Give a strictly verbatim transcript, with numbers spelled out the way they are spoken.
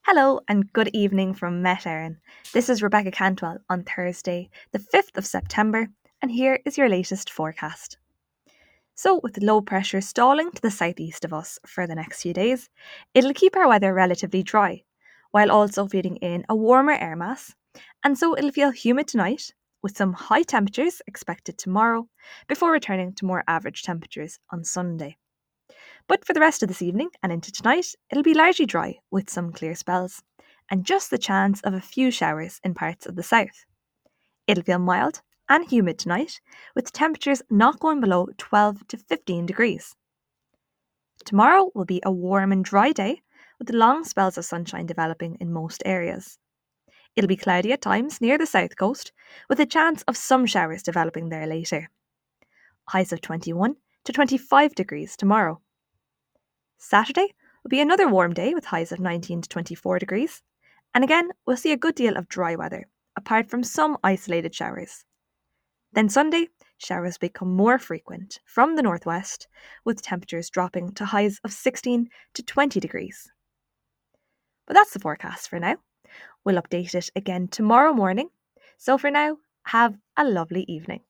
Hello and good evening from Met Erin. This is Rebecca Cantwell on Thursday, the fifth of September, and here is your latest forecast. So, with low pressure stalling to the southeast of us for the next few days, it'll keep our weather relatively dry, while also feeding in a warmer air mass, and so it'll feel humid tonight, with some high temperatures expected tomorrow, before returning to more average temperatures on Sunday. But for the rest of this evening and into tonight, it'll be largely dry with some clear spells, and just the chance of a few showers in parts of the south. It'll feel mild and humid tonight, with temperatures not going below twelve to fifteen degrees. Tomorrow will be a warm and dry day, with long spells of sunshine developing in most areas. It'll be cloudy at times near the south coast, with a chance of some showers developing there later. Highs of twenty-one to twenty-five degrees tomorrow. Saturday will be another warm day with highs of nineteen to twenty-four degrees, and again we'll see a good deal of dry weather, apart from some isolated showers. Then Sunday, showers become more frequent from the northwest, with temperatures dropping to highs of sixteen to twenty degrees. But that's the forecast for now. We'll update it again tomorrow morning, so for now, have a lovely evening.